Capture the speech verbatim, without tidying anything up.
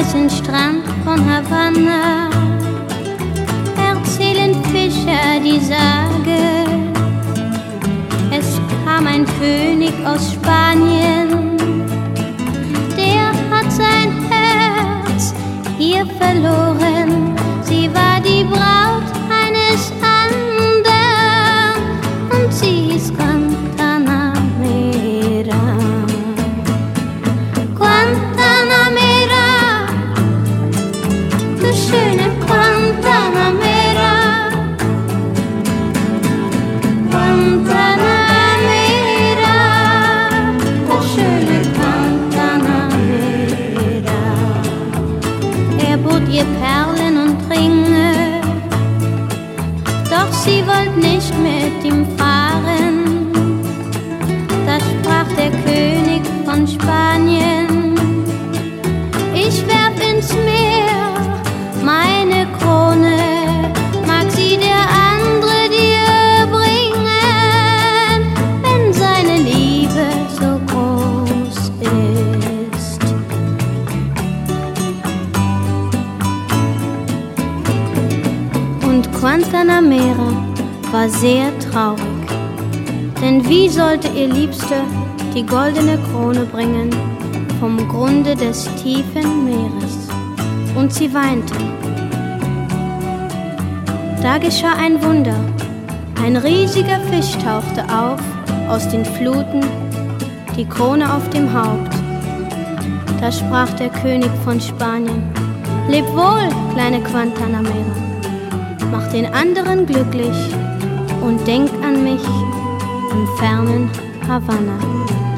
weißen Strand von Havanna erzählen Fischer die Sage. Es kam ein König aus Spanien, der hat sein Herz hier verloren. Sie war die Braut eines anderen und sie hieß Guantanamera. Guantanamera, du schöne Guantanamera. Guantanamera, du schöne Guantanamera. Er bot ihr Perlen und Ringe, doch sie wollt nicht mit ihm fahren. Da sprach der König von Spanien: Ich werf ins Meer meine Krone, mag sie der andere dir bringen, wenn seine Liebe so groß ist. Und Guantanamera war sehr traurig, denn wie sollte ihr Liebster die goldene Krone bringen vom Grunde des tiefen Meeres? Und sie weinte. Da geschah ein Wunder. Ein riesiger Fisch tauchte auf aus den Fluten, die Krone auf dem Haupt. Da sprach der König von Spanien: Leb wohl, kleine Guantanamera, mach den anderen glücklich und denk an mich im fernen Havanna.